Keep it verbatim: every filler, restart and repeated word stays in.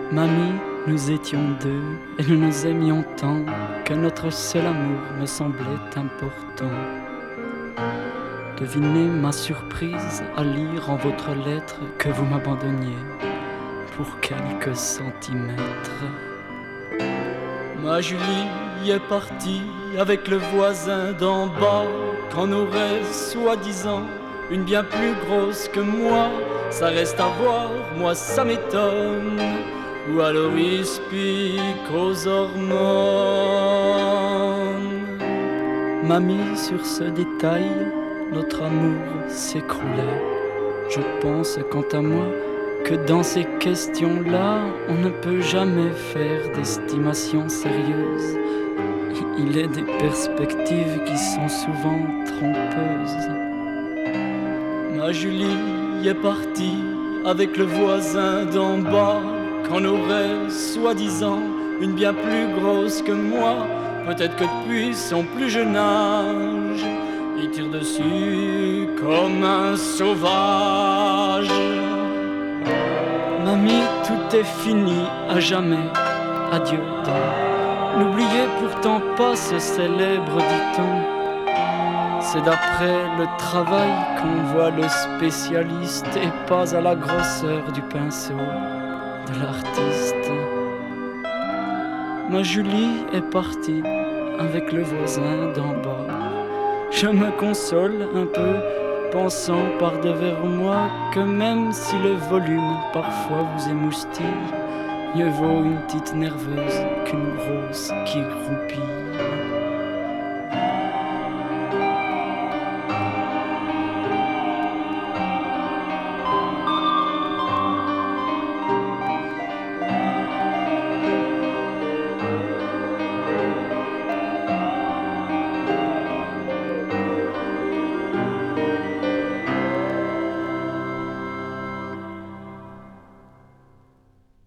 Mamie, nous étions deux et nous nous aimions tant que notre seul amour me semblait important. Devinez ma surprise à lire en votre lettre que vous m'abandonniez pour quelques centimètres. Ma Julie est partie avec le voisin d'en bas, qu'on aurait soi-disant une bien plus grosse que moi. Ça reste à voir, moi ça m'étonne. Ou alors il se pique aux hormones. Mamie, sur ce détail, notre amour s'écroulait. Je pense quant à moi que dans ces questions-là, on ne peut jamais faire d'estimation sérieuse. Il est des perspectives qui sont souvent trompeuses. Ma Julie est partie avec le voisin d'en bas, qu'on aurait soi-disant une bien plus grosse que moi. Peut-être que depuis son plus jeune âge, il tire dessus comme un sauvage. Mamie, tout est fini à jamais, adieu donc. N'oubliez pourtant pas ce célèbre dicton. C'est d'après le travail qu'on voit le spécialiste et pas à la grosseur du pinceau de l'artiste. Ma Julie est partie avec le voisin d'en bas. Je me console un peu, pensant par devers moi que même si le volume parfois vous émoustille, mieux vaut une petite nerveuse qu'une grosse qui roupille.